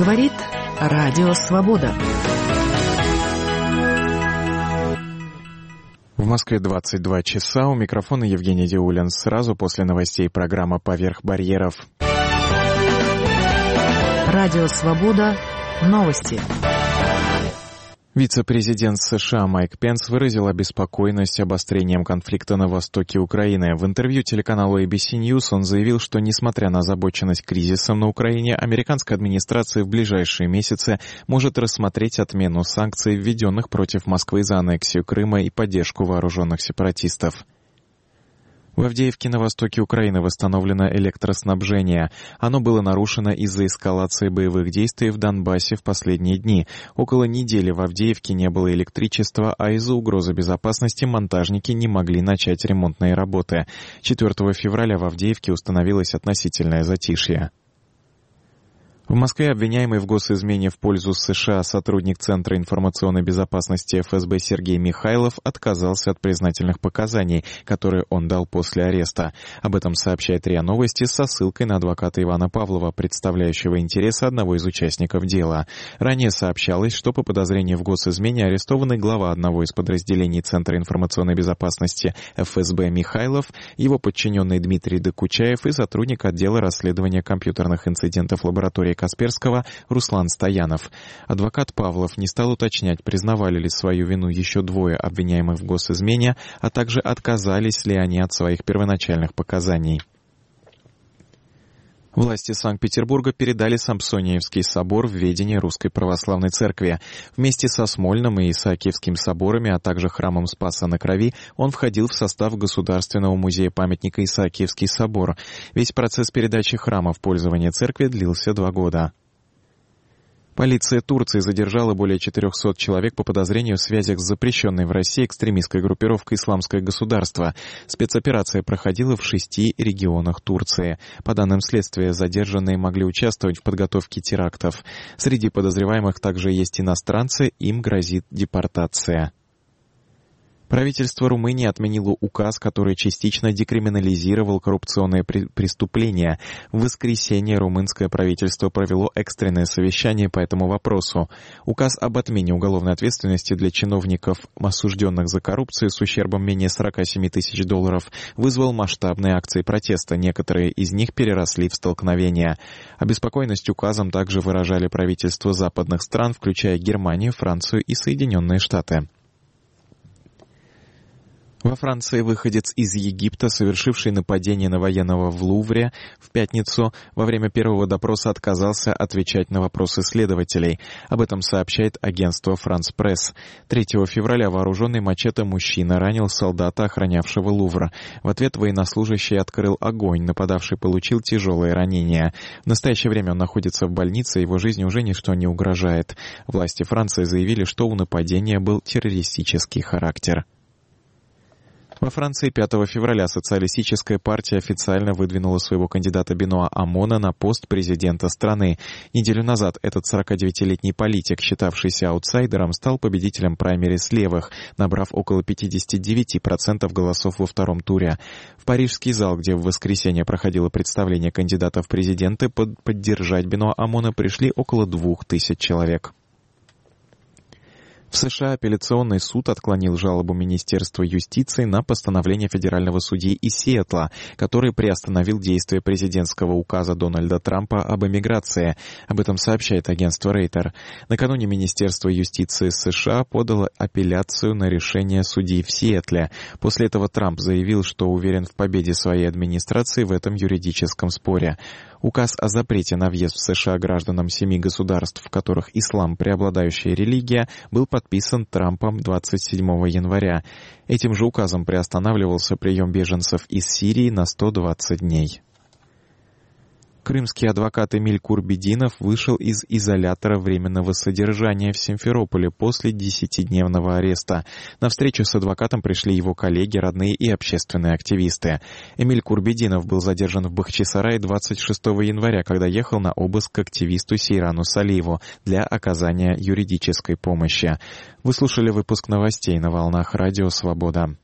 Говорит Радио Свобода. В Москве 22 часа. У микрофона Евгений Диулин. Сразу после новостей программа «Поверх барьеров». Радио Свобода. Новости. Вице-президент США Майк Пенс выразил обеспокоенность обострением конфликта на востоке Украины. В интервью телеканалу ABC News он заявил, что, несмотря на озабоченность кризисом на Украине, американская администрация в ближайшие месяцы может рассмотреть отмену санкций, введенных против Москвы за аннексию Крыма и поддержку вооруженных сепаратистов. В Авдеевке на востоке Украины восстановлено электроснабжение. Оно было нарушено из-за эскалации боевых действий в Донбассе в последние дни. Около недели в Авдеевке не было электричества, а из-за угрозы безопасности монтажники не могли начать ремонтные работы. 4 февраля в Авдеевке установилось относительное затишье. В Москве обвиняемый в госизмене в пользу США сотрудник Центра информационной безопасности ФСБ Сергей Михайлов отказался от признательных показаний, которые он дал после ареста. Об этом сообщает РИА Новости со ссылкой на адвоката Ивана Павлова, представляющего интересы одного из участников дела. Ранее сообщалось, что по подозрению в госизмене арестованы глава одного из подразделений Центра информационной безопасности ФСБ Михайлов, его подчиненный Дмитрий Докучаев и сотрудник отдела расследования компьютерных инцидентов лаборатории Касперского Руслан Стоянов. Адвокат Павлов не стал уточнять, признавали ли свою вину еще двое обвиняемых в госизмене, а также отказались ли они от своих первоначальных показаний. Власти Санкт-Петербурга передали Самсониевский собор в ведение Русской Православной Церкви. Вместе со Смольным и Исаакиевским соборами, а также храмом Спаса на Крови, он входил в состав Государственного музея-памятника Исаакиевский собор. Весь процесс передачи храма в пользование церкви длился 2 года. Полиция Турции задержала более 400 человек по подозрению в связях с запрещенной в России экстремистской группировкой «Исламское государство». Спецоперация проходила в 6 регионах Турции. По данным следствия, задержанные могли участвовать в подготовке терактов. Среди подозреваемых также есть иностранцы, им грозит депортация. Правительство Румынии отменило указ, который частично декриминализировал коррупционные преступления. В воскресенье румынское правительство провело экстренное совещание по этому вопросу. Указ об отмене уголовной ответственности для чиновников, осужденных за коррупцию с ущербом менее 47 тысяч долларов, вызвал масштабные акции протеста. Некоторые из них переросли в столкновения. Обеспокоенность указом также выражали правительства западных стран, включая Германию, Францию и Соединенные Штаты. Во Франции выходец из Египта, совершивший нападение на военного в Лувре в пятницу, во время первого допроса отказался отвечать на вопросы следователей. Об этом сообщает агентство «Франс Пресс». 3 февраля вооруженный мачете мужчина ранил солдата, охранявшего Лувр. В ответ военнослужащий открыл огонь, нападавший получил тяжелые ранения. В настоящее время он находится в больнице, его жизни уже ничто не угрожает. Власти Франции заявили, что у нападения был террористический характер. Во Франции 5 февраля социалистическая партия официально выдвинула своего кандидата Бенуа Амона на пост президента страны. Неделю назад этот 49-летний политик, считавшийся аутсайдером, стал победителем праймериз левых, набрав около 59% голосов во втором туре. В парижский зал, где в воскресенье проходило представление кандидата в президенты, поддержать Бенуа Амона пришли около 2000 человек. В США апелляционный суд отклонил жалобу Министерства юстиции на постановление федерального судьи из Сиэтла, который приостановил действие президентского указа Дональда Трампа об эмиграции. Об этом сообщает агентство Рейтер. Накануне Министерство юстиции США подало апелляцию на решение судьи в Сиэтле. После этого Трамп заявил, что уверен в победе своей администрации в этом юридическом споре. Указ о запрете на въезд в США гражданам 7 государств, в которых ислам преобладающая религия, был подписан Трампом 27 января. Этим же указом приостанавливался прием беженцев из Сирии на 120 дней. Крымский адвокат Эмиль Курбединов вышел из изолятора временного содержания в Симферополе после 10-дневного ареста. На встречу с адвокатом пришли его коллеги, родные и общественные активисты. Эмиль Курбединов был задержан в Бахчисарае 26 января, когда ехал на обыск к активисту Сейрану Салиеву для оказания юридической помощи. Вы слушали выпуск новостей на волнах Радио Свобода.